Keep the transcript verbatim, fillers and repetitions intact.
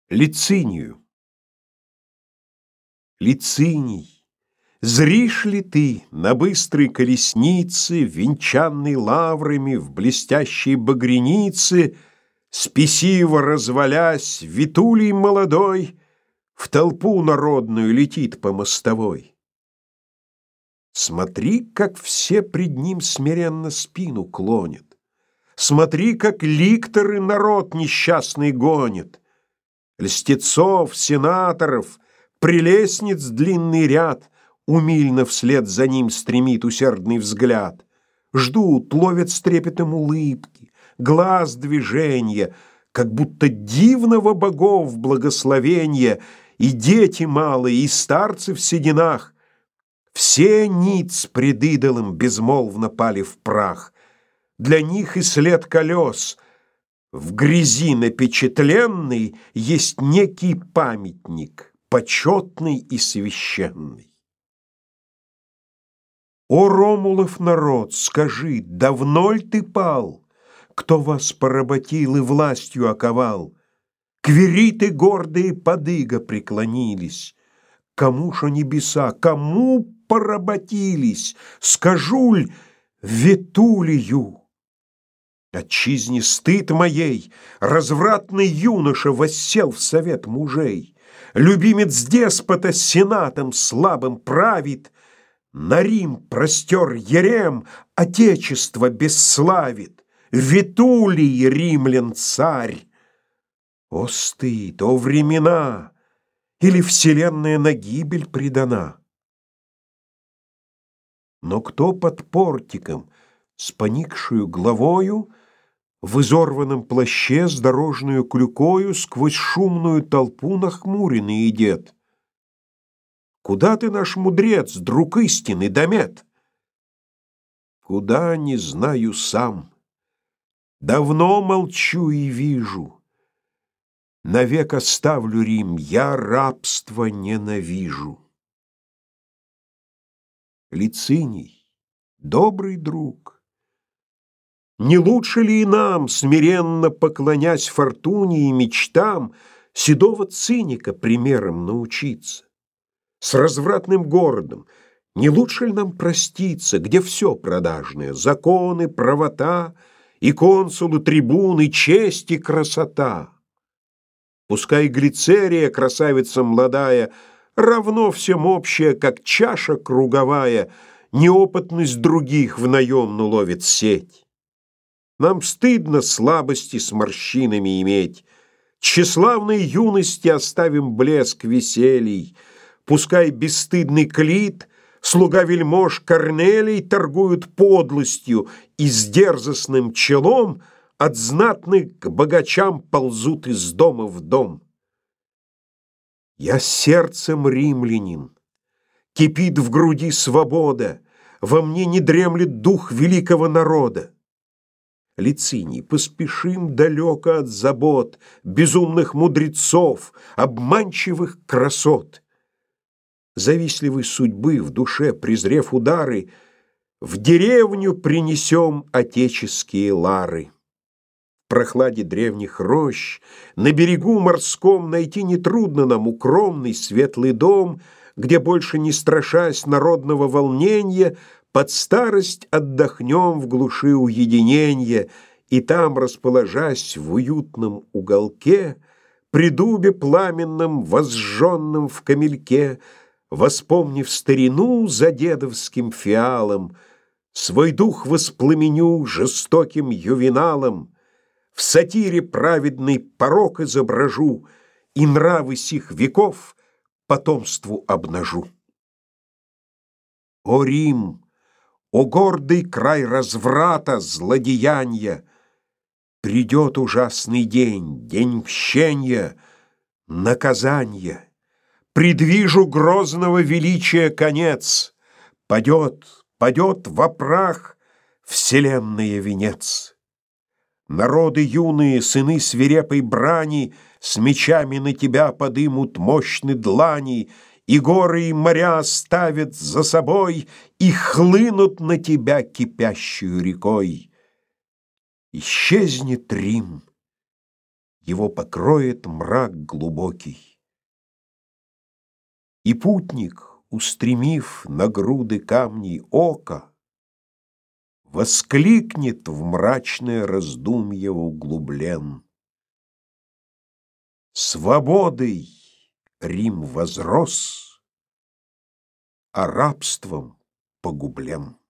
Лицинию. Лициний, зришь ли ты на быстрой колеснице, венчанной лаврами в блестящей багрянице, спесиво развалясь, Витулий молодой в толпу народную летит по мостовой? Смотри, как все пред ним смиренно спину клонят. Смотри, как ликторы народ несчастный гонит. Льстецов, сенаторов, прелестниц длинный ряд умильно вслед за ним стремит усердный взгляд. Ждут, ловят с трепетом улыбки, глаз движения, как будто дивного богов благословения, и дети малые, и старцы в сединах, все ниц пред идолом безмолвно пали в прах. Для них и след колес в грязи напечатленный есть некий памятник, почетный и священный. О, Ромулов народ, скажи, давно ль ты пал? Кто вас поработил и властью оковал? Квириты гордые подыга преклонились. Кому ж небеса, кому поработились? Скажу-ль Витулию? Отчизне стыд моей, развратный юноша воссел в совет мужей. Любимец деспота сенатом слабым правит, на Рим простер ярем, отечество бесславит. Витулий, римлян царь! О стыд, о времена! Или вселенная на гибель предана? Но кто под портиком с поникшую главою, в изорванном плаще с дорожную клюкою сквозь шумную толпу нахмуренный идет? Куда ты, наш мудрец, друг истины, Домет? Куда, не знаю сам. Давно молчу и вижу. Навек оставлю Рим, я рабство ненавижу. Лициний, добрый друг, не лучше ли и нам, смиренно поклонясь фортуне и мечтам, седого циника примером научиться? С развратным городом не лучше ли нам проститься, где все продажное: законы, правота, и консулы, трибуны, честь и красота? Пускай Глицерия, красавица младая, равно всем общая, как чаша круговая, неопытность других в наемну ловит сеть. Нам стыдно слабости с морщинами иметь, тщеславной юности оставим блеск веселий. Пускай бесстыдный Клит, слуга вельмож Корнелий торгуют подлостью и с дерзостным челом от знатных к богачам ползут из дома в дом. Я сердцем римлянин, кипит в груди свобода, во мне не дремлет дух великого народа. Лициний, поспешим далеко от забот, безумных мудрецов, обманчивых красот. Завистливой судьбы в душе презрев удары, в деревню принесем отеческие лары. В прохладе древних рощ, на берегу морском найти нетрудно нам укромный светлый дом, где, больше не страшась народного волнения, под старость отдохнем в глуши уединенья, и там, расположась в уютном уголке, при дубе пламенном, возжженном в камельке, воспомнив старину за дедовским фиалом, свой дух воспламеню жестоким ювеналом, в сатире праведный порок изображу и нравы сих веков потомству обнажу. О Рим! О гордый край разврата, злодеяния! Придет ужасный день, день мщения, наказания. Предвижу грозного величия конец. Падет, падет во прах вселенная венец. Народы юные, сыны свирепой брани, с мечами на тебя подымут мощны длани, и горы и моря оставят за собой и хлынут на тебя кипящую рекой. Исчезнет Рим, его покроет мрак глубокий. И путник, устремив на груды камней око, воскликнет в мрачное раздумье углублен: свободой Рим возрос, а рабством погублен.